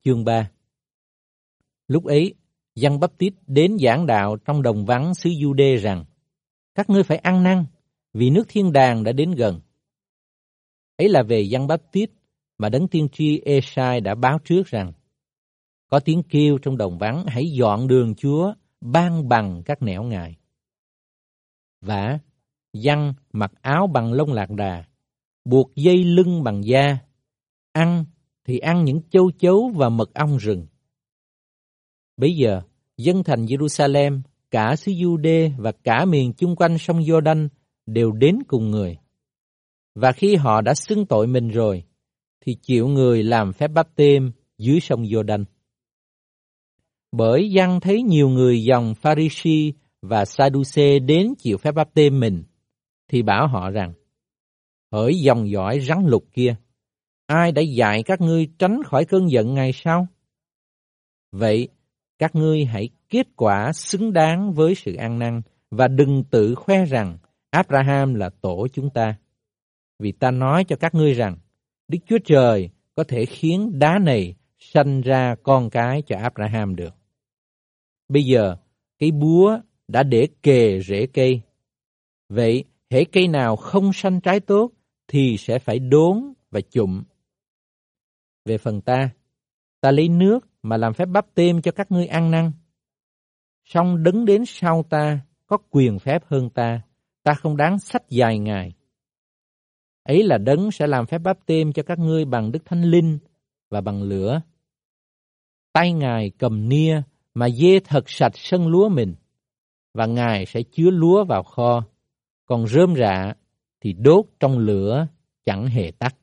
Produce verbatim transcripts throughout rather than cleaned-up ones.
Chương ba. Lúc ấy, Giăng Báp-tít đến giảng đạo trong đồng vắng xứ Giu-đê rằng: các ngươi phải ăn năn, vì nước thiên đàng đã đến gần. Ấy là về Giăng Báp-tít mà đấng tiên tri Ê-sai đã báo trước rằng: có tiếng kêu trong đồng vắng, hãy dọn đường Chúa, ban bằng các nẻo Ngài. Vả, Giăng mặc áo bằng lông lạc đà, buộc dây lưng bằng da, ăn thì ăn những châu chấu và mật ong rừng. Bấy giờ, dân thành Giê-ru-sa-lem, cả xứ Giu-đê và cả miền chung quanh sông Giô-đanh đều đến cùng người. Và khi họ đã xưng tội mình rồi, thì chịu người làm phép báp-têm dưới sông Giô-đanh. Bởi Giăng thấy nhiều người dòng Pha-ri-si và Sa-đu-xê đến chịu phép báp-têm mình, thì bảo họ rằng: hỡi dòng dõi rắn lục kia, ai đã dạy các ngươi tránh khỏi cơn giận ngày sau? Vậy, các ngươi hãy kết quả xứng đáng với sự ăn năn, và đừng tự khoe rằng Abraham là tổ chúng ta. Vì ta nói cho các ngươi rằng, Đức Chúa Trời có thể khiến đá này sanh ra con cái cho Abraham được. Bây giờ, cây búa đã để kề rễ cây. Vậy, hễ cây nào không sanh trái tốt, thì sẽ phải đốn và chụm. Về phần ta, ta lấy nước mà làm phép báp-têm cho các ngươi ăn năn. Song đấng đến sau ta có quyền phép hơn ta, ta không đáng xách dài Ngài. Ấy là đấng sẽ làm phép báp-têm cho các ngươi bằng Đức Thánh Linh và bằng lửa. Tay Ngài cầm nia mà dê thật sạch sân lúa mình, và Ngài sẽ chứa lúa vào kho, còn rơm rạ thì đốt trong lửa chẳng hề tắt.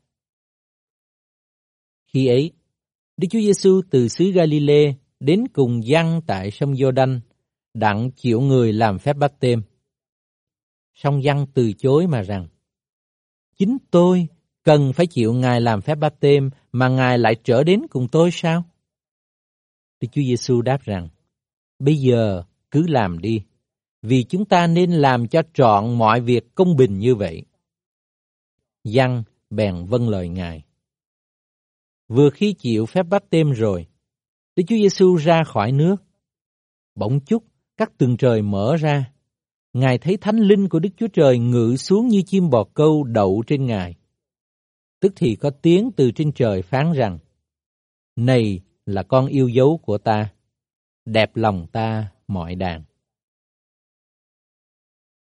Khi ấy, Đức Chúa Giêsu từ xứ Ga-li-lê đến cùng Giăng tại sông Giô-đanh, đặng chịu người làm phép báp-têm. Song Giăng từ chối mà rằng: chính tôi cần phải chịu Ngài làm phép báp-têm, mà Ngài lại trở đến cùng tôi sao? Đức Chúa Giêsu đáp rằng: bây giờ cứ làm đi, vì chúng ta nên làm cho trọn mọi việc công bình như vậy. Giăng bèn vâng lời Ngài. Vừa khi chịu phép báp-têm rồi, Đức Chúa Giêsu ra khỏi nước. Bỗng chốc các tầng trời mở ra, Ngài thấy Thánh Linh của Đức Chúa Trời ngự xuống như chim bồ câu đậu trên Ngài. Tức thì có tiếng từ trên trời phán rằng: này là con yêu dấu của ta, đẹp lòng ta mọi đàn.